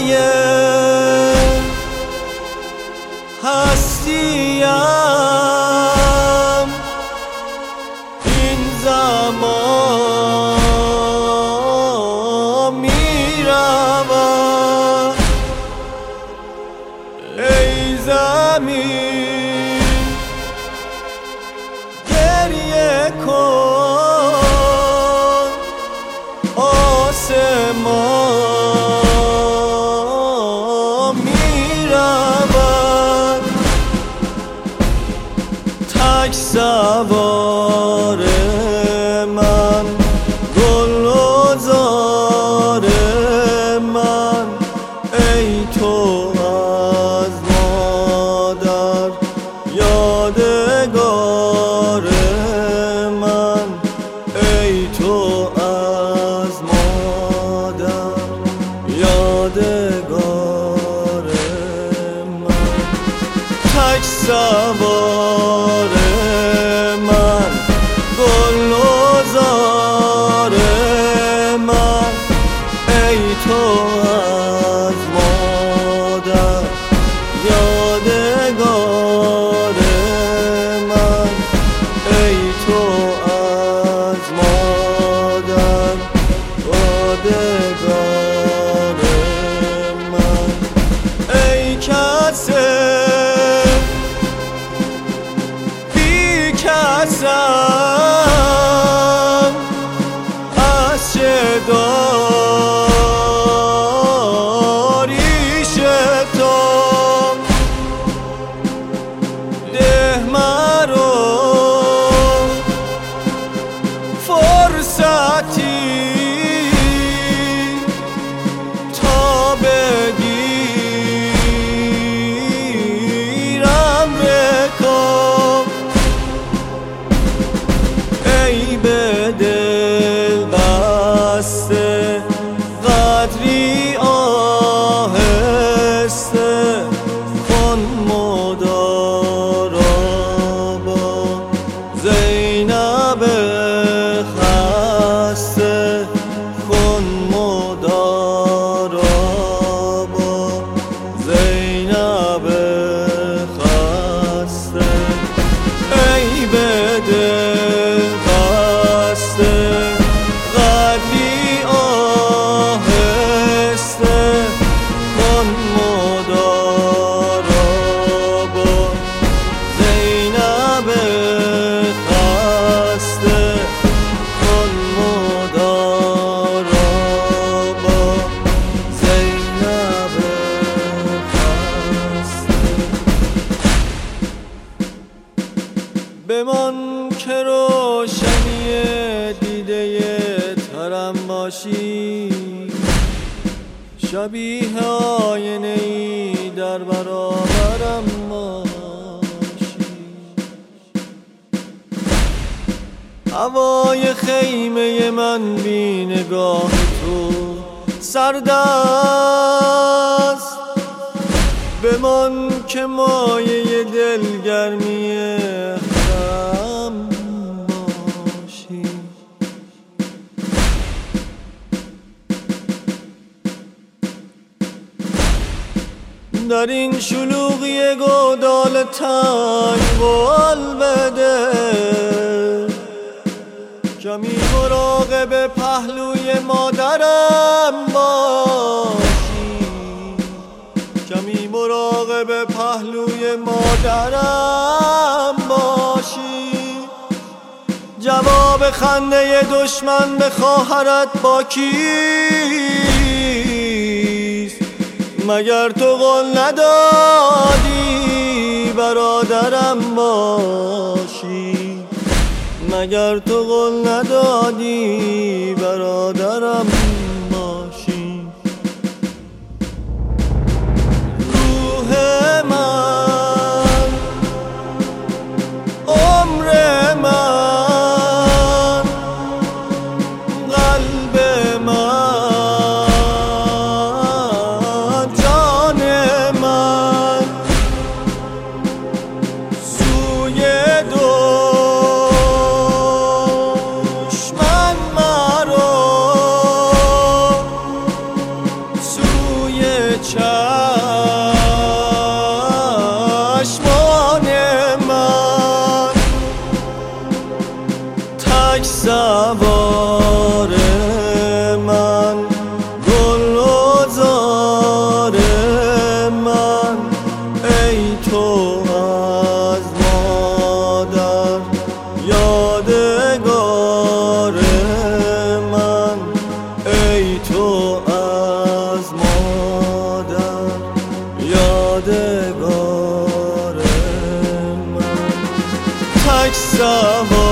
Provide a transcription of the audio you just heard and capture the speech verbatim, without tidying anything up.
هستیم این زمان میرود. ای زمین گریه کن، آسمان میرود. تک سوار من، گلزار من، ای تو از مادر یادگار من، ای تو از مادر یادگار من. تک سوار من، گلزار من، ای تو از مادر یادگار من، ای تو از مادر یادگار من. ای کسی بی کسم، از چه داریش تو ده مرا فرصتی تا بگیرم رکاب. ای به دل بسته قدری آهسته کن مدارا با زینب خسته، کن مدارا با زینب خسته. ای به دل بسته قدری آهسته کن مدارا با زینب خسته، کن مدارا با زینب خسته. بمان که روشنی دیده ترم باشی، شبیه آینه ای در برابرم باشی. هوای خیمه من بی نگاه تو سرد است. بمان که مایه دلگرمی هم باشی. در این شلوغی گودال تنگ بال بده، کمی مراقب پهلوی مادرم باشی، کمی مراقب پهلوی مادرم باشی. جواب خنده دشمن به خواهرت با کیست؟ مگر تو قول ندادی برادرم باشی؟ مگر تو قول ندادی برادرم باشی؟ روح من، عمر من، قلب من، جان من، سوی دشمن مرا سوار